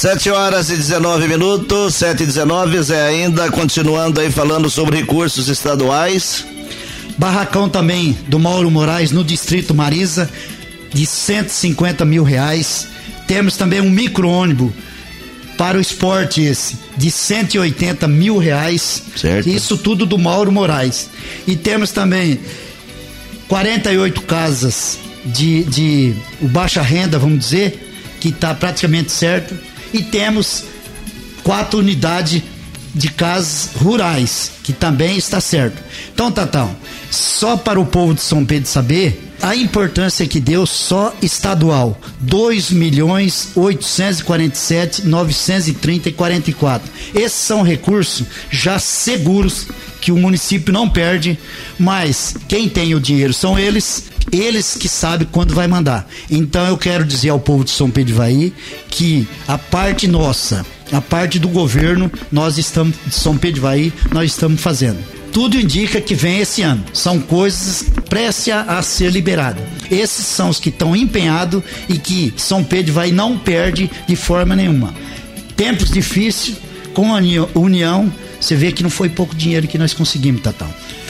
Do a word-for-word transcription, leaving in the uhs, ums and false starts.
Sete horas e dezenove minutos, sete e dezenove, Zé, ainda continuando aí falando sobre recursos estaduais. Barracão também do Mauro Moraes no Distrito Marisa, de cento e cinquenta mil reais. Temos também um micro-ônibus para o esporte esse, de cento e oitenta mil reais. Certo. Isso tudo do Mauro Moraes. E temos também quarenta e oito casas de, de baixa renda, vamos dizer, que está praticamente certo. E temos quatro unidades de casas rurais, que também está certo. Então, Tatão, só para o povo de São Pedro saber a importância que deu só estadual, dois milhões oitocentos e quarenta e sete mil novecentos e trinta e quarenta e quatro. Esses são recursos já seguros que o município não perde, mas quem tem o dinheiro são eles, eles que sabem quando vai mandar. Então eu quero dizer ao povo de São Pedro de Ivaí que a parte nossa, a parte do governo, nós estamos, de São Pedro de Ivaí, nós estamos fazendo. Tudo indica que vem esse ano. São coisas prestes a ser liberadas. Esses são os que estão empenhados e que São Pedro de Ivaí não perde de forma nenhuma. Tempos difíceis, com a união, você vê que não foi pouco dinheiro que nós conseguimos, Tatão.